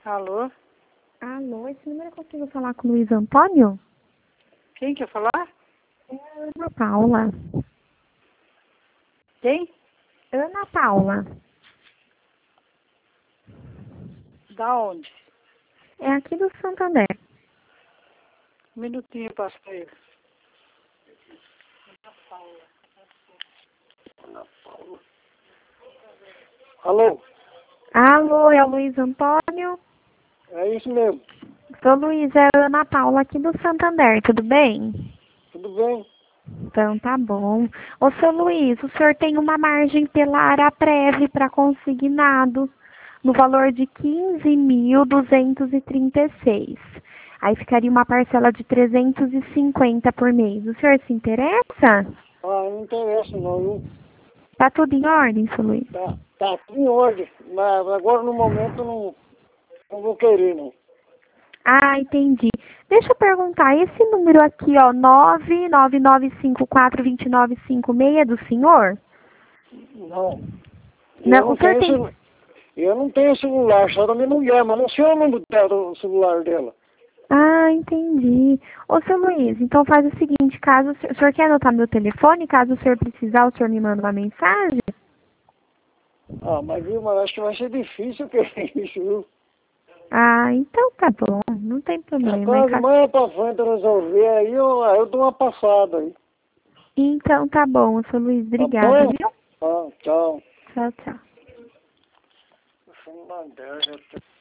Alô? Alô, esse número eu consigo falar com o Luiz Antônio? Quem quer falar? É a Ana Paula. Quem? Ana Paula. Da onde? É aqui do Santander. Um minutinho, passa pra ele. Alô? Alô, é o Luiz Antônio? É isso mesmo. Sou Luiz, é a Ana Paula aqui do Santander, tudo bem? Tudo bem? Então tá bom. Ô, seu Luiz, o senhor tem uma margem pela Araprev para consignado no valor de 15.236. Aí ficaria uma parcela de 350 por mês. O senhor se interessa? Ah, não interessa não, viu? Tá tudo em ordem, seu Luiz? Tá tudo em ordem, mas agora no momento não vou querer não. Ah, entendi. Deixa eu perguntar, esse número aqui, ó, 999542956 é do senhor? Não. Não, o senhor tem... Eu não tenho celular, só da minha mulher, mas não sei o número do celular dela. Ah, entendi. Ô, seu Luiz, então faz o seguinte, caso o senhor quer anotar meu telefone, caso o senhor precisar, o senhor me manda uma mensagem? Ah, mas viu, mas acho que vai ser difícil que isso, viu? Ah, então tá bom, não tem problema. Quase mais pra frente eu resolver, aí eu dou uma passada aí. Então tá bom, seu Luiz, Tá obrigada, bom? viu? Ah, tchau. Tchau, tchau. Você não dá ideia,